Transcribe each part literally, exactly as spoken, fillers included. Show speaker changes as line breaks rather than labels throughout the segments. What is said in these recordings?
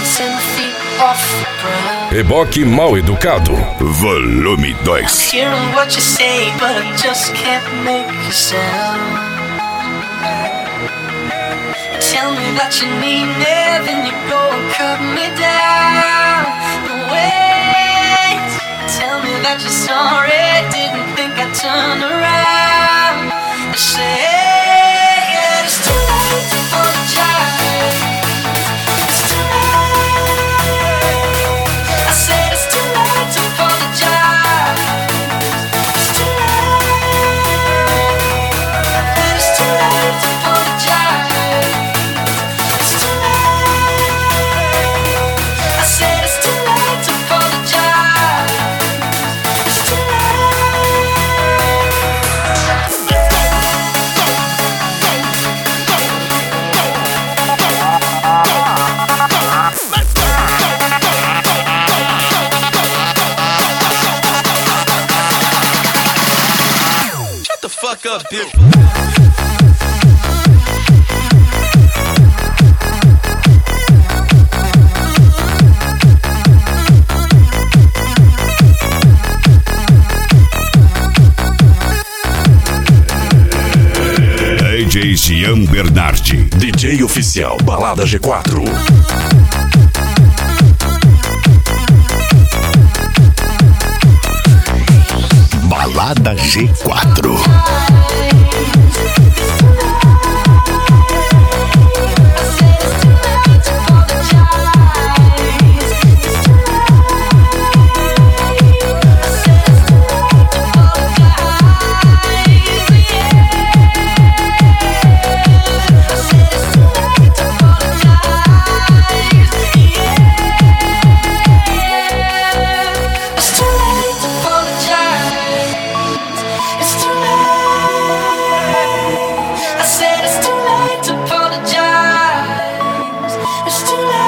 Reboque mal educado, volume dois.
Hearing what you say, but I just can't make a sound. Tell me that you need me, then you go and cut me down. But wait, tell me that you're sorry, didn't think I'd turn around and say, yeah, it's too late to apologize. It's too late. I said it's too late to apologize. It's too late. It's too late to apologize. It's too late. I said it's too late to apologize. It's too late.
Shut the fuck up, bitch.
D J Gian Bernardi,
D J oficial Balada G quatro.
Balada G quatro.
It's too late to apologize. It's too late. I said it's too late to apologize. It's too late.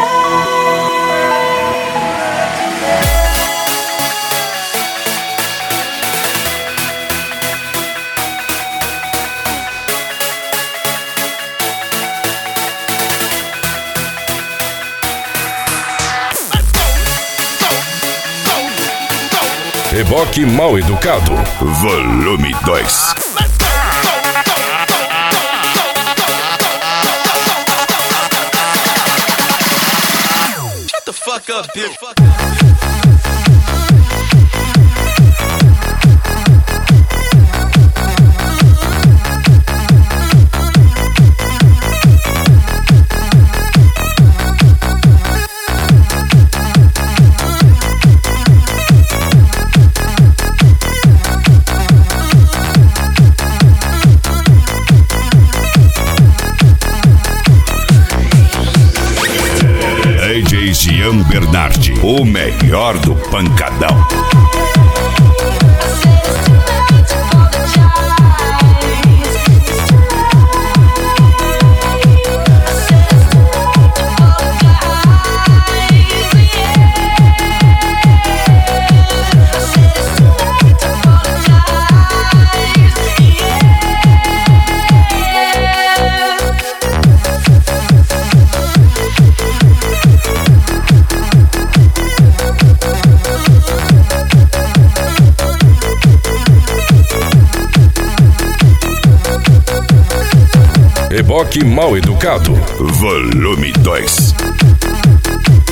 Reboque mal educado, volume dois.
Shut the fuck up, bitch.
D J Gian Bernardi, o melhor do pancadão. Reboque mal educado, volume dois.